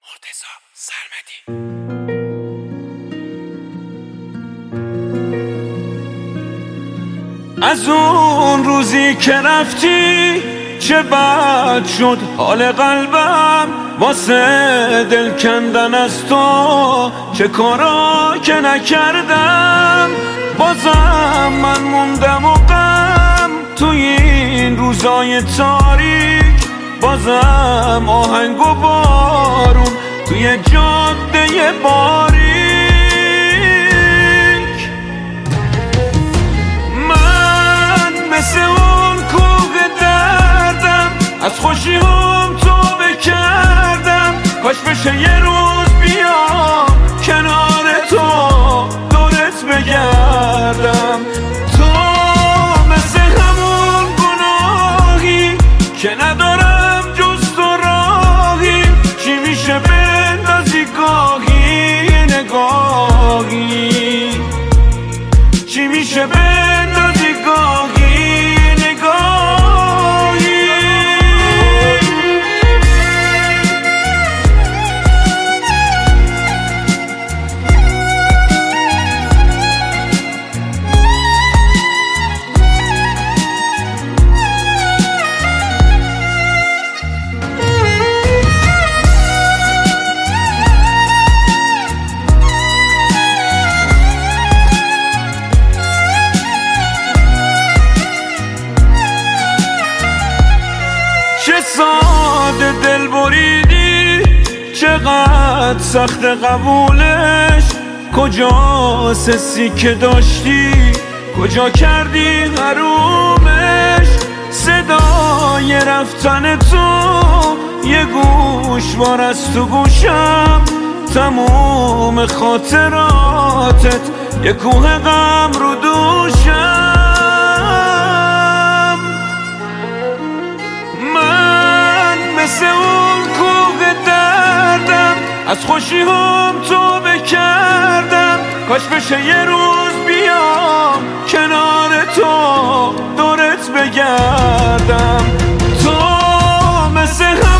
مرتضی سرمدی. از اون روزی که رفتی چه بد شد حال قلبم، واسه دل کندن از تو چه کارا که نکردم. بازم من موندم و غم توی این روزای تاریک، بازم آهنگ و بارون توی جاده باریک. من مثل اون کوه دردم، از خوشی هم توبه کردم. کاش بشه یه روز بیام کنار تو دورت بگردم. تو مثل همون گناهی که ندارم جز تو راهی، چی میشه بندازی گاهی نگاهی، چی میشه بندازی گاهی نگاهی. چه ساده دل بریدی، چقدر سخت قبولش. کجا حسی که داشتی، کجا کردی حرومش. صدای رفتن تو یه گوشوار از تو گوشم، تموم خاطراتت یه کوه غم رو دوشم. مثل اون کوه دردم، از خوشی هم توبه کردم. کاش بشه یه روز بیام کنار تو دورت بگردم. تو مثل